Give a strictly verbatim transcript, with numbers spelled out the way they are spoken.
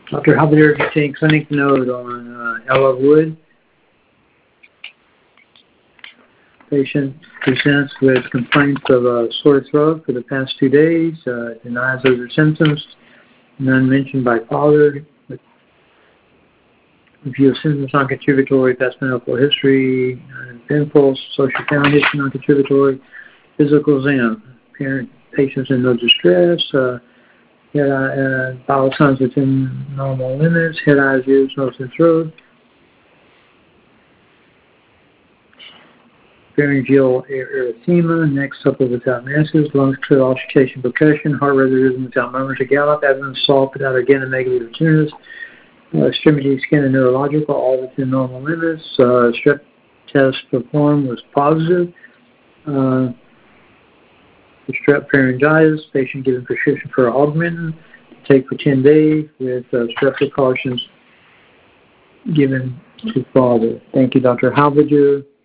Doctor Halberdier obtained clinic note on uh, Ella Wood. Patient presents with complaints of a sore throat for the past two days, uh, denies those are symptoms, none mentioned by father. Review of symptoms non-contributory, past medical history, uh, pimples, social family history non-contributory, physical exam. Parent, patients in no distress, uh, head eye, uh, bowel signs within normal limits, head, eyes, ears, nose, and throat. Pharyngeal erythema, neck supple without masses, lungs clear, auscultation, percussion, heart rhythm without murmurs or gallop, abdomen soft without organomegaly or tumours, uh, extremity, skin, and neurological, all within normal limits. Uh, strep test performed was positive. Uh, the strep pharyngitis, patient given prescription for augmentin to take for ten days with uh, strep precautions given to father. Thank you, Doctor Halberdier.